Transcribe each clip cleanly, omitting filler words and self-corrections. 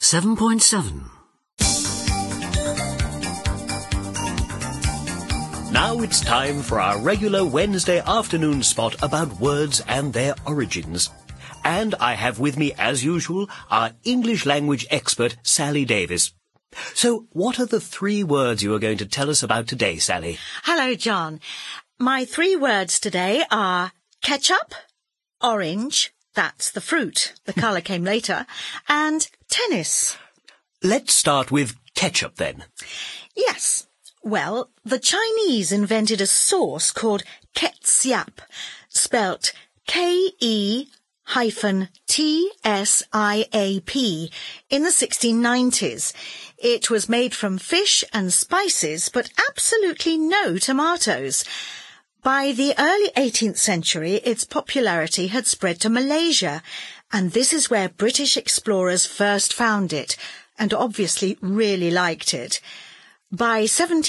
7.7. Now it's time for our regular Wednesday afternoon spot about words and their origins. And I have with me, as usual, our English language expert, Sally Davis. So, what are the 3 words you are going to tell us about today, Sally? Hello, John. My 3 words today are ketchup, orange, that's the fruit, the colour came later, and tennis. Let's start with ketchup then. Yes. Well, the Chinese invented a sauce called ketchup, spelt K-E-TSIAP, in the 1690s. It was made from fish and spices, but absolutely no tomatoes. By the early 18th century, its popularity had spread to Malaysia, and this is where British explorers first found it, and obviously really liked it. By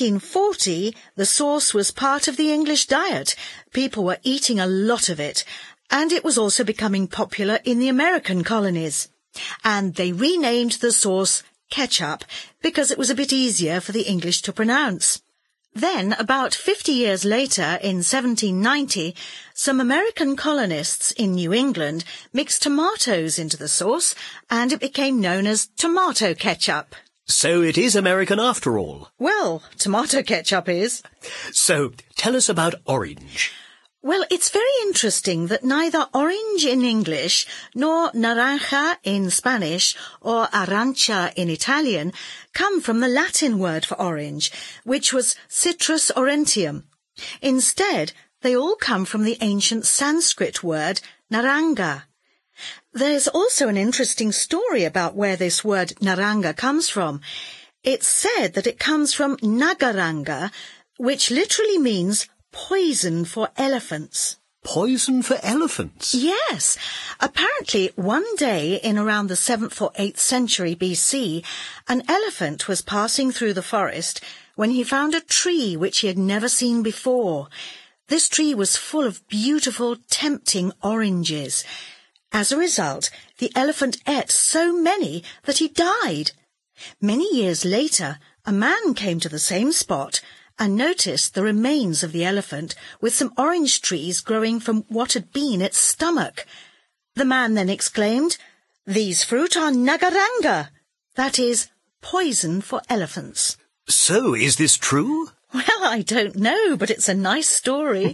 1740, the sauce was part of the English diet. People were eating a lot of it, and it was also becoming popular in the American colonies. And they renamed the sauce ketchup because it was a bit easier for the English to pronounce. Then, about 50 years later, in 1790, some American colonists in New England mixed tomatoes into the sauce, and it became known as tomato ketchup. So it is American after all. Well, tomato ketchup is. So, tell us about orange. Well, it's very interesting that neither orange in English nor naranja in Spanish or arancia in Italian come from the Latin word for orange, which was Citrus aurantium. Instead, they all come from the ancient Sanskrit word naranga. There's also an interesting story about where this word naranga comes from. It's said that it comes from nagaranga, which literally means poison for elephants. Poison for elephants? Yes. Apparently, one day in around the 7th or 8th century BC, an elephant was passing through the forest when he found a tree which he had never seen before. This tree was full of beautiful, tempting oranges. As a result, the elephant ate so many that he died. Many years later, a man came to the same spot and noticed the remains of the elephant with some orange trees growing from what had been its stomach. The man then exclaimed, "These fruit are nagaranga," that is, poison for elephants. So, is this true? Well, I don't know, but it's a nice story.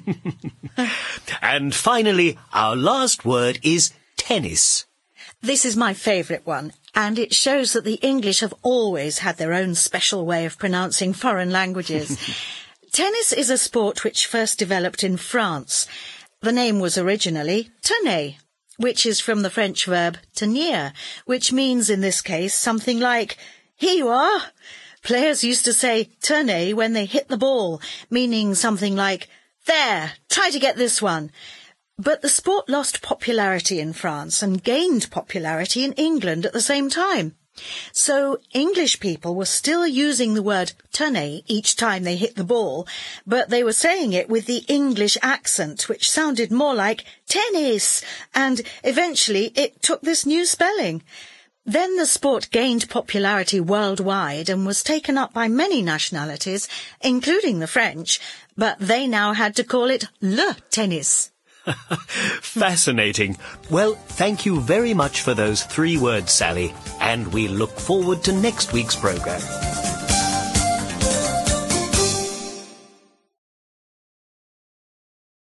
And finally, our last word is tennis. This is my favourite one, and it shows that the English have always had their own special way of pronouncing foreign languages. Tennis is a sport which first developed in France. The name was originally tenner, which is from the French verb tenir, which means in this case something like, "Here you are." Players used to say tenner when they hit the ball, meaning something like, "There, try to get this one." But the sport lost popularity in France and gained popularity in England at the same time. So English people were still using the word tenner each time they hit the ball, but they were saying it with the English accent, which sounded more like tennis, and eventually it took this new spelling. Then the sport gained popularity worldwide and was taken up by many nationalities, including the French, but they now had to call it le tennis. Fascinating. Well, thank you very much for those 3 words, Sally, and we look forward to next week's programme.